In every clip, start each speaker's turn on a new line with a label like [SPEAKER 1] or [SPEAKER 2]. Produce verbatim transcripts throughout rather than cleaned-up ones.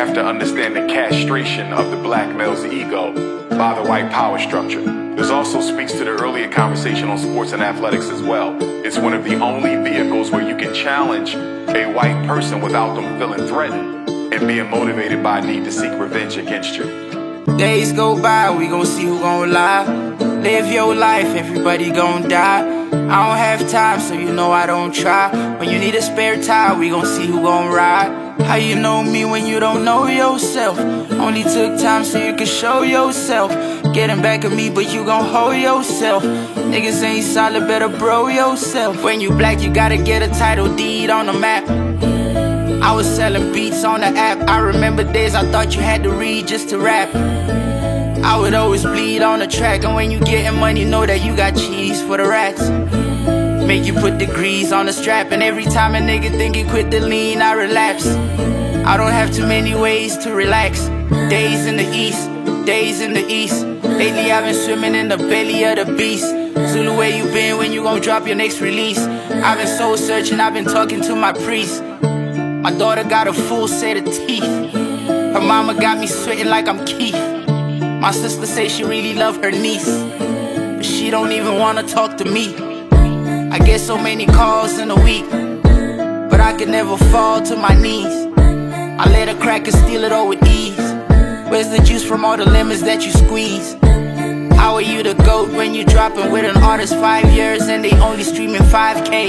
[SPEAKER 1] have to understand the castration of the black male's ego by the white power structure. This also speaks to the earlier conversation on sports and athletics as well. It's one of the only vehicles where you can challenge a white person without them feeling threatened and being motivated by a need to seek revenge against you.
[SPEAKER 2] Days go by, we gon' see who gon' lie. Live your life, everybody gon' die. I don't have time, so you know I don't try. When you need a spare tire, we gon' see who gon' ride. How you know me when you don't know yourself? Only took time so you could show yourself. Getting back at me, but you gon' hold yourself. Niggas ain't solid, better bro yourself. When you black, you gotta get a title deed on the map. I was selling beats on the app. I remember days I thought you had to read just to rap. I would always bleed on the track. And when you getting money, know that you got cheese for the rats. Make you put degrees on the strap. And every time a nigga think he quit the lean, I relapse. I don't have too many ways to relax. Days in the east, days in the east. Lately I've been swimming in the belly of the beast. Zulu, where you been? When you gon' drop your next release? I've been soul searching, I've been talking to my priest. My daughter got a full set of teeth. Her mama got me sweating like I'm Keith. My sister say she really love her niece, but she don't even wanna talk to me. I get so many calls in a week, but I can never fall to my knees. I let a cracker steal it all with ease. Where's the juice from all the lemons that you squeeze? How are you the GOAT when you dropping with an artist five years and they only streaming five K?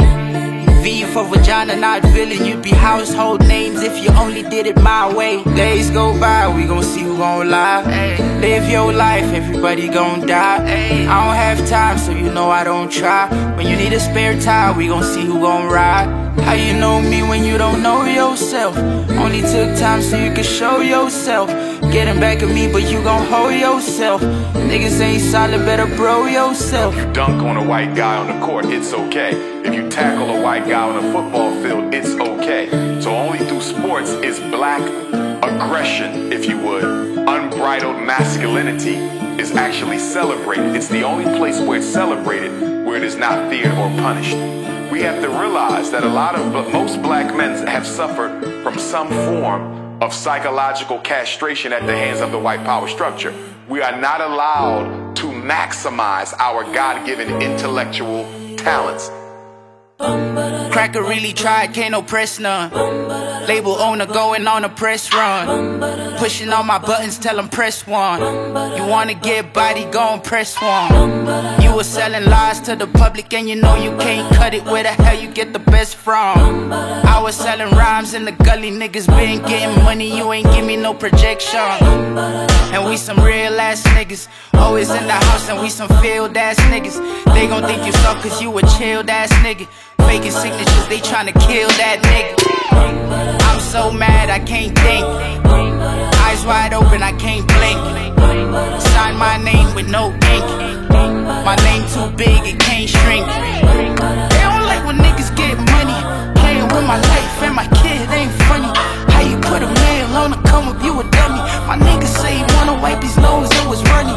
[SPEAKER 2] V for vagina, not villain. You'd be household names if you only did it my way. Days go by, we gon' see who gon' lie. Live your life, everybody gon' die. I don't have time, so you know I don't try. When you need a spare tire, we gon' see who gon' ride. How you know me when you don't know yourself? Only took time so you could show yourself. Getting back at me, but you gon' hold yourself. Niggas ain't solid, better bro yourself.
[SPEAKER 1] If you dunk on a white guy on the court, it's okay. If you tackle a white guy on a football field, it's okay. So only through sports is black aggression, if you would, unbridled masculinity is actually celebrated. It's the only place where it's celebrated where it is not feared or punished. We have to realize that a lot of, most black men have suffered from some form of psychological castration at the hands of the white power structure. We are not allowed to maximize our God-given intellectual talents.
[SPEAKER 2] Cracker really tried, can't oppress none. Label owner going on a press run. Pushing all my buttons, tell them press one. You wanna get body, go and press one. You were selling lies to the public and you know you can't cut it. Where the hell you get the best from? I was selling rhymes in the gully, niggas been getting money, you ain't give me no projection. And we some real ass niggas, always in the house and we some field ass niggas. They gon' think you suck cause you a chilled ass nigga. Faking signatures, they tryna kill that nigga. I'm so mad I can't think. Eyes wide open, I can't blink. Sign my name with no ink. My name too big, it can't shrink. They don't like when niggas get money. Playing with my life and my kid ain't funny. How you put a man on the come up, you a dummy. My niggas say he wanna wipe his nose, it was running.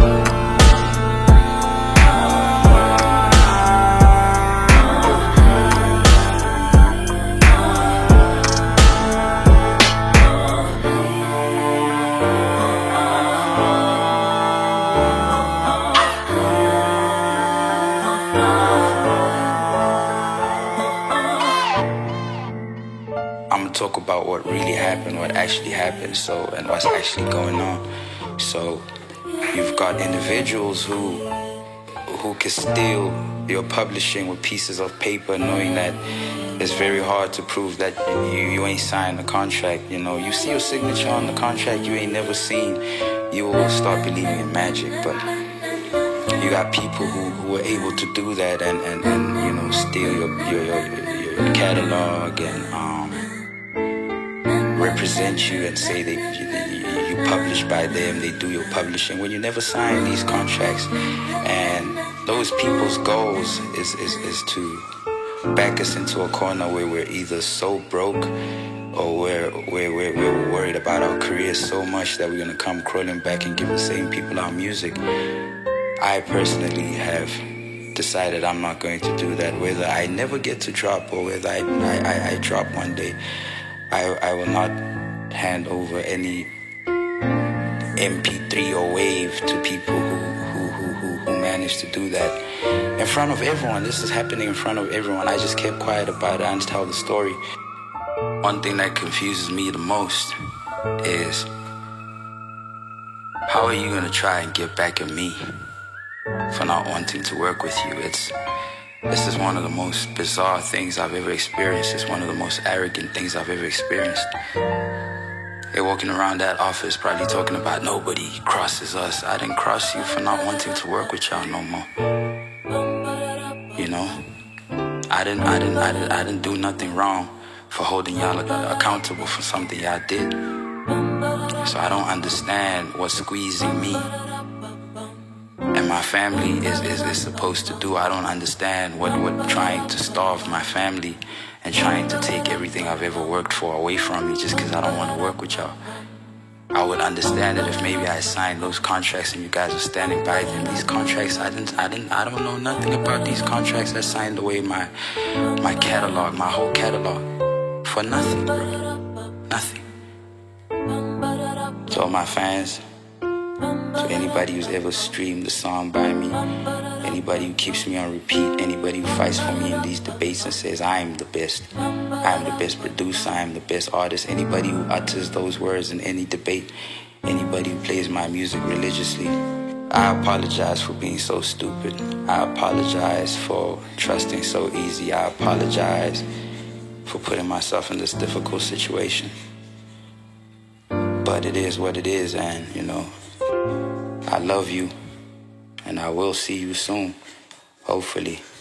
[SPEAKER 3] I'm gonna talk about what really happened, what actually happened, so and what's actually going on. So you've got individuals who who can steal your publishing with pieces of paper, knowing that it's very hard to prove that you, you ain't signed the contract. You know, you see your signature on the contract you ain't never seen, you will start believing in magic. But you got people who, who are able to do that and, and, and you know, steal your your, your, your catalog and um, represent you and say they you, you publish by them, they do your publishing when you never sign these contracts. And those people's goals is, is, is to back us into a corner where we're either so broke or we're, we're, we're, we're worried about our careers so much that we're going to come crawling back and give the same people our music. I personally have decided I'm not going to do that. Whether I never get to drop or whether I, I, I, I drop one day, I, I will not hand over any M P three or wave to people who, who, who, who, who managed to do that in front of everyone. This is happening in front of everyone. I just kept quiet about it. I didn't tell the story. One thing that confuses me the most is, how are you gonna try and get back at me for not wanting to work with you? It's This is one of the most bizarre things I've ever experienced. It's one of the most arrogant things I've ever experienced. They're walking around that office probably talking about nobody crosses us. I didn't cross you for not wanting to work with y'all no more. You know? I didn't I didn't I didn't I didn't do nothing wrong for holding y'all accountable for something y'all did. So I don't understand what squeezing me and my family is, is, is supposed to do. I don't understand what, what trying to starve my family and trying to take everything I've ever worked for away from me just because I don't want to work with y'all. I would understand it if maybe I signed those contracts and you guys were standing by them. These contracts, I didn't, I didn't, I don't know nothing about these contracts. I signed away my, my catalog, my whole catalog for nothing, bro. Nothing. To all my fans, to anybody who's ever streamed the song by me, anybody who keeps me on repeat, anybody who fights for me in these debates and says I am the best, I am the best producer, I am the best artist, anybody who utters those words in any debate, anybody who plays my music religiously, I apologize for being so stupid. I apologize for trusting so easy. I apologize for putting myself in this difficult situation. But it is what it is, and, you know, I love you, and I will see you soon, hopefully.